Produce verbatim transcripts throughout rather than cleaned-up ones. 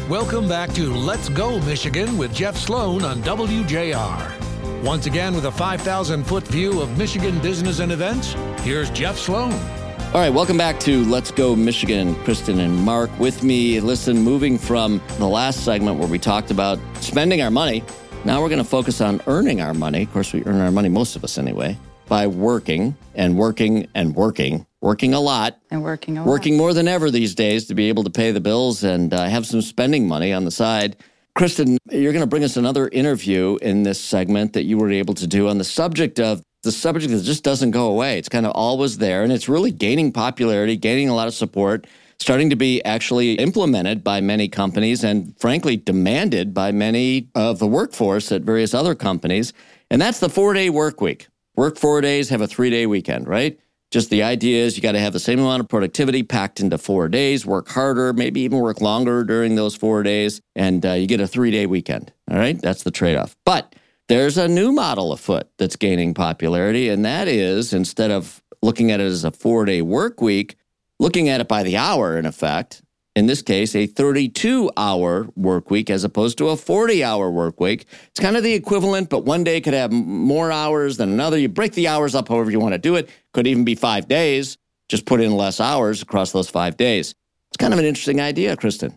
Welcome back to Let's Go Michigan with Jeff Sloan on W J R. Once again, with a five thousand foot view of Michigan business and events, here's Jeff Sloan. All right, welcome back to Let's Go Michigan. Kristen and Mark with me. Listen, moving from the last segment where we talked about spending our money, now we're going to focus on earning our money. Of course, we earn our money, most of us anyway, by working and working and working, working a lot. And working a lot. Working more than ever these days to be able to pay the bills and uh, have some spending money on the side. Kristen, you're going to bring us another interview in this segment that you were able to do on the subject of the subject that just doesn't go away. It's kind of always there, and it's really gaining popularity, gaining a lot of support, starting to be actually implemented by many companies and, frankly, demanded by many of the workforce at various other companies. And that's the four-day work week. Work four days, have a three-day weekend, right? Just the idea is you got to have the same amount of productivity packed into four days, work harder, maybe even work longer during those four days, and uh, you get a three-day weekend, all right? That's the trade-off. But there's a new model afoot that's gaining popularity, and that is, instead of looking at it as a four-day work week, looking at it by the hour, in effect, in this case, a thirty-two hour work week as opposed to a forty hour work week. It's kind of the equivalent, but one day could have more hours than another. You break the hours up however you want to do it. Could even be five days. Just put in less hours across those five days. It's kind of an interesting idea, Kristen.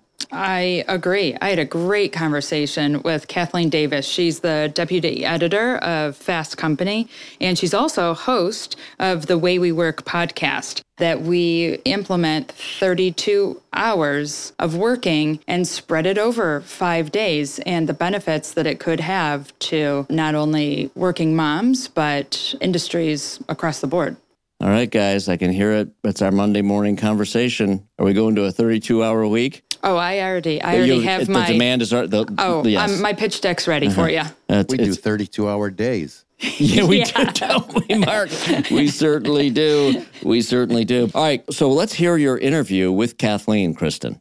I agree. I had a great conversation with Kathleen Davis. She's the deputy editor of Fast Company, and she's also host of the Way We Work podcast, that we implement thirty-two hours of working and spread it over five days, and the benefits that it could have to not only working moms, but industries across the board. All right, guys, I can hear it. It's our Monday morning conversation. Are we going to a thirty-two hour week? Oh, I already, I already you, have the my... The demand is... The, oh, yes. um, my pitch deck's ready uh-huh. for you. Uh, we do thirty-two hour days. Yeah, we yeah. do, don't we, Mark? We certainly do. We certainly do. All right, so let's hear your interview with Kathleen, Kristen.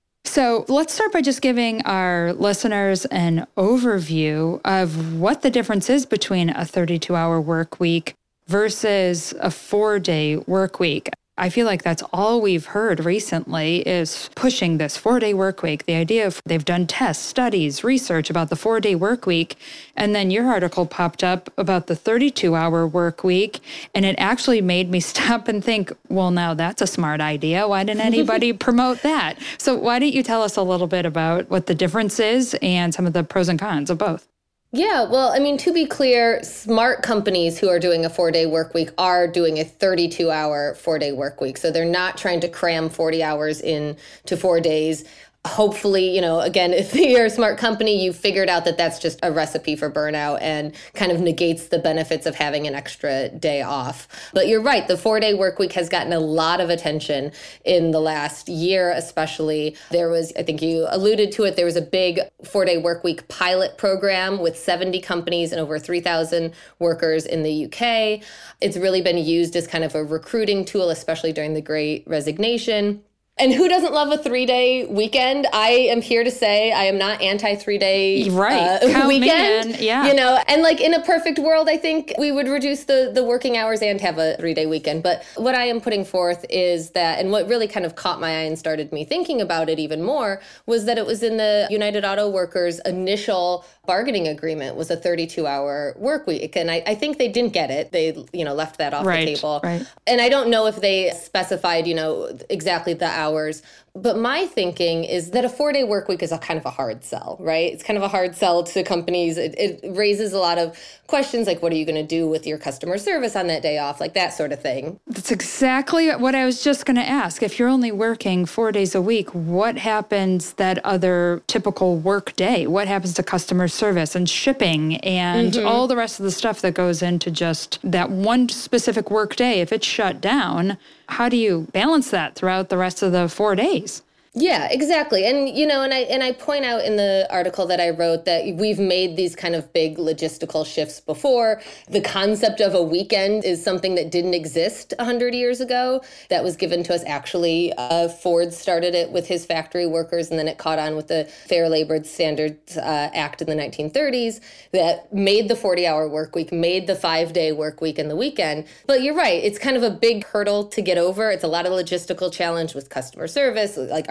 So let's start by just giving our listeners an overview of what the difference is between a thirty-two hour work week versus a four-day work week. I feel like that's all we've heard recently is pushing this four-day work week. The idea of they've done tests, studies, research about the four-day work week, and then your article popped up about the thirty-two hour work week, and it actually made me stop and think, well, now that's a smart idea. Why didn't anybody promote that? So why don't you tell us a little bit about what the difference is and some of the pros and cons of both? Yeah, well, I mean, to be clear, smart companies who are doing a four-day work week are doing a thirty-two hour four-day work week. So they're not trying to cram forty hours into four days. Hopefully, you know, again, if you're a smart company, you figured out that that's just a recipe for burnout and kind of negates the benefits of having an extra day off. But you're right, the four-day work week has gotten a lot of attention in the last year, especially. There was, I think you alluded to it, there was a big four-day work week pilot program with seventy companies and over three thousand workers in the U K. It's really been used as kind of a recruiting tool, especially during the Great Resignation. And who doesn't love a three-day weekend? I am here to say I am not anti-three-day right. uh, weekend. Yeah. You know, and like in a perfect world, I think we would reduce the, the working hours and have a three-day weekend. But what I am putting forth is that, and what really kind of caught my eye and started me thinking about it even more, was that it was in the United Auto Workers' initial bargaining agreement was a thirty-two hour work week. And I, I think they didn't get it. They, you know, left that off right, the table. Right. And I don't know if they specified, you know, exactly the hours. But my thinking is that a four-day work week is a kind of a hard sell, right? It's kind of a hard sell to companies. It, it raises a lot of questions like, what are you going to do with your customer service on that day off? Like that sort of thing. That's exactly what I was just going to ask. If you're only working four days a week, what happens that other typical work day? What happens to customer service and shipping and mm-hmm. all the rest of the stuff that goes into just that one specific work day? If it's shut down, how do you balance that throughout the rest of the four days? Yeah, exactly. And, you know, and I and I point out in the article that I wrote that we've made these kind of big logistical shifts before. The concept of a weekend is something that didn't exist one hundred years ago. That was given to us actually. Uh, Ford started it with his factory workers, and then it caught on with the Fair Labor Standards uh, Act in the nineteen thirties that made the forty hour work week, made the five day work week and the weekend. But you're right. It's kind of a big hurdle to get over. It's a lot of logistical challenge with customer service. Like our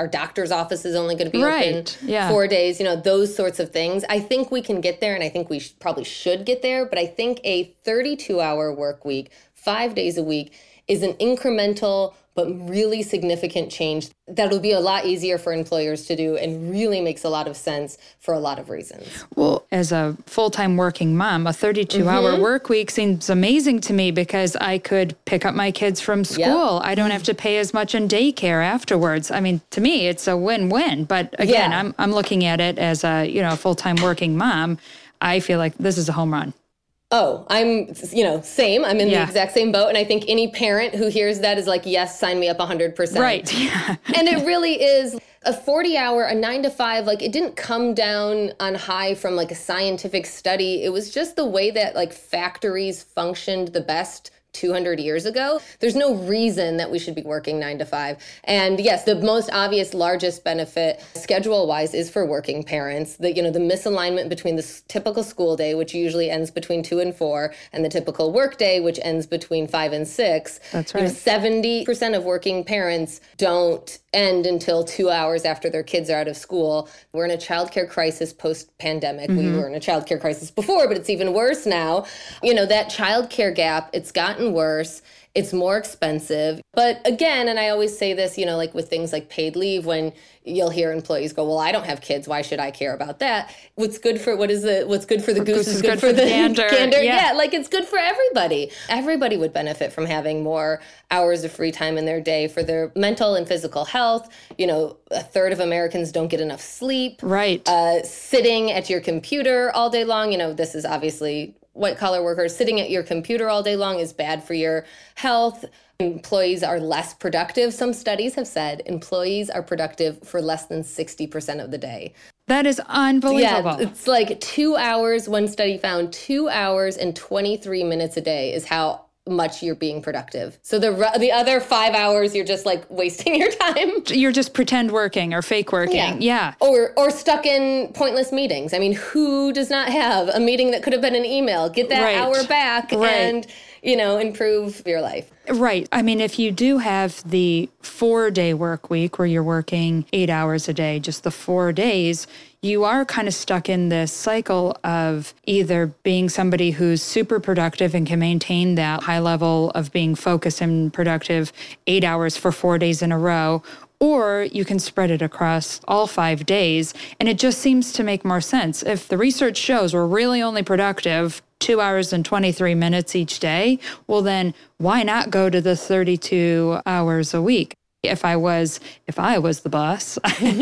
doctor's office is only going to be right. open yeah. four days, you know, those sorts of things. I think we can get there, and I think we sh- probably should get there. But I think a thirty-two hour work week, five days a week, is an incremental but really significant change that'll be a lot easier for employers to do and really makes a lot of sense for a lot of reasons. Well, as a full-time working mom, a thirty-two hour mm-hmm. work week seems amazing to me because I could pick up my kids from school. Yep. I don't have to pay as much in daycare afterwards. I mean, to me, it's a win-win. But again, yeah. I'm I'm looking at it as a, you know, full-time working mom. I feel like this is a home run. Oh, I'm, you know, same. I'm in yeah. the exact same boat. And I think any parent who hears that is like, yes, sign me up one hundred percent. Right. Yeah. And it really is a forty hour, a nine to five, like it didn't come down on high from like a scientific study. It was just the way that like factories functioned the best two hundred years ago. There's no reason that we should be working nine to five. And yes, the most obvious, largest benefit schedule-wise is for working parents. The, you know, the misalignment between the s- typical school day, which usually ends between two and four, and the typical work day, which ends between five and six. That's right. You know, seventy percent of working parents don't end until two hours after their kids are out of school. We're in a childcare crisis post-pandemic. Mm-hmm. We were in a childcare crisis before, but it's even worse now. You know, that childcare gap, it's gotten worse. It's more expensive. But again, and I always say this, you know, like with things like paid leave, when you'll hear employees go, well, I don't have kids. Why should I care about that? What's good for, what is the, what's good for the goose, goose is good, good for, for the gander. gander. Yeah. yeah, like it's good for everybody. Everybody would benefit from having more hours of free time in their day for their mental and physical health. You know, a third of Americans don't get enough sleep. Right. Uh, sitting at your computer all day long. You know, this is obviously white collar workers. Sitting at your computer all day long is bad for your health. Employees are less productive. Some studies have said employees are productive for less than sixty percent of the day. That is unbelievable. Yeah, it's like two hours. One study found two hours and twenty-three minutes a day is how much you're being productive. So the the other five hours, you're just like wasting your time. You're just pretend working or fake working. Yeah. yeah. Or or stuck in pointless meetings. I mean, who does not have a meeting that could have been an email? Get that right. hour back right. and, you know, improve your life. Right. I mean, if you do have the four-day work week where you're working eight hours a day, just the four days, you are kind of stuck in this cycle of either being somebody who's super productive and can maintain that high level of being focused and productive eight hours for four days in a row, or you can spread it across all five days. And it just seems to make more sense. If the research shows we're really only productive two hours and twenty-three minutes each day, well then why not go to the thirty-two hours a week? If I was, if I was the boss,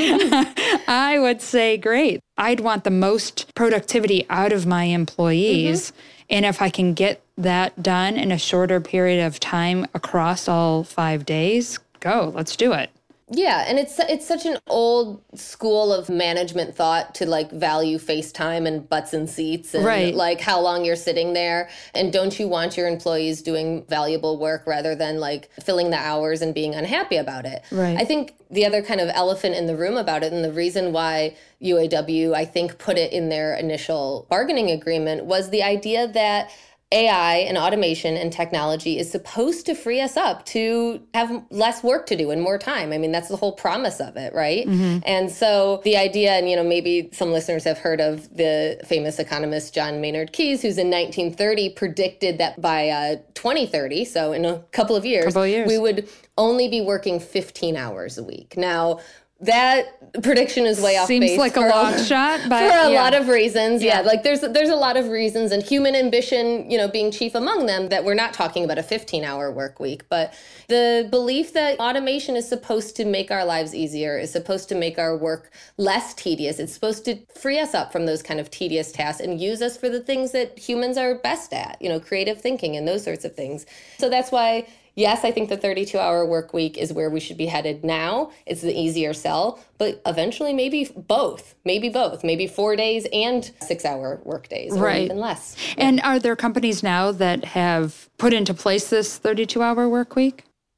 I would say, great. I'd want the most productivity out of my employees. Mm-hmm. And if I can get that done in a shorter period of time across all five days, go, let's do it. Yeah, and it's it's such an old school of management thought to like value face time and butts and seats and right. like how long you're sitting there. And don't you want your employees doing valuable work rather than like filling the hours and being unhappy about it? Right. I think the other kind of elephant in the room about it, and the reason why U A W, I think, put it in their initial bargaining agreement, was the idea that A I and automation and technology is supposed to free us up to have less work to do and more time. I mean, that's the whole promise of it, right? Mm-hmm. And so the idea, and, you know, maybe some listeners have heard of the famous economist John Maynard Keynes, who's in nineteen thirty predicted that by uh, twenty thirty, so in a couple of years, couple of years, we would only be working fifteen hours a week. Now, that prediction is way off base. Seems like a long shot, but for a yeah. lot of reasons. Yeah. yeah, like there's there's a lot of reasons, and human ambition, you know, being chief among them, that we're not talking about a fifteen hour work week. But the belief that automation is supposed to make our lives easier, is supposed to make our work less tedious. It's supposed to free us up from those kind of tedious tasks and use us for the things that humans are best at, you know, creative thinking and those sorts of things. So that's why, yes, I think the thirty-two hour work week is where we should be headed now. It's the easier sell, but eventually maybe both, maybe both, maybe four days and six hour work days, or right. even less. And are there companies now that have put into place this thirty-two hour work week?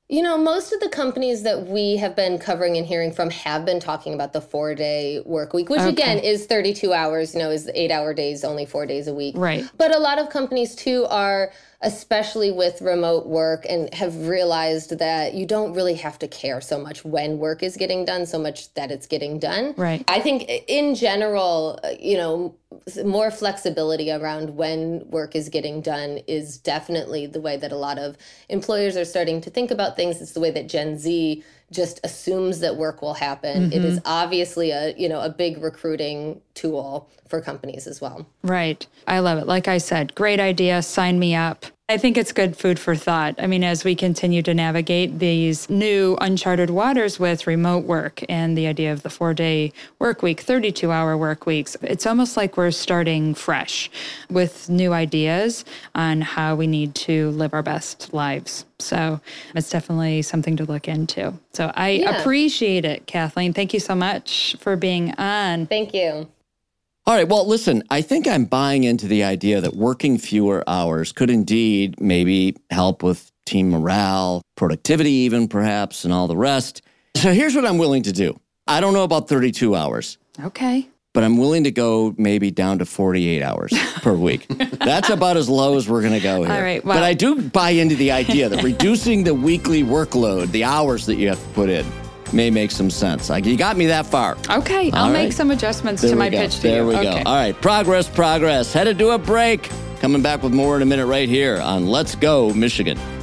You know, most of the companies that we have been covering and hearing from have been talking about the four-day work week, which Okay. again is thirty-two hours, you know, is eight-hour days, only four days a week. Right. But a lot of companies, too, are, especially with remote work, and have realized that you don't really have to care so much when work is getting done, so much that it's getting done. Right. I think in general, uh, you know, more flexibility around when work is getting done is definitely the way that a lot of employers are starting to think about things. It's the way that Gen Z just assumes that work will happen. Mm-hmm. It is obviously a, you know, a big recruiting tool for companies as well. Right. I love it. Like I said, great idea. Sign me up. I think it's good food for thought. I mean, as we continue to navigate these new uncharted waters with remote work and the idea of the four-day work week, thirty-two hour work weeks, it's almost like we're starting fresh with new ideas on how we need to live our best lives. So it's definitely something to look into. So I Yeah. appreciate it, Kathleen. Thank you so much for being on. Thank you. All right. Well, listen, I think I'm buying into the idea that working fewer hours could indeed maybe help with team morale, productivity even perhaps, and all the rest. So here's what I'm willing to do. I don't know about thirty-two hours, Okay. but I'm willing to go maybe down to forty-eight hours per week. That's about as low as we're going to go here. All right, well- But I do buy into the idea that reducing the weekly workload, the hours that you have to put in, may make some sense. Like, you got me that far. Okay. I'll All make right. some adjustments There to we my go. pitch to There you. we Okay. go. All right. Progress, progress. Headed to a break. Coming back with more in a minute right here on Let's Go Michigan.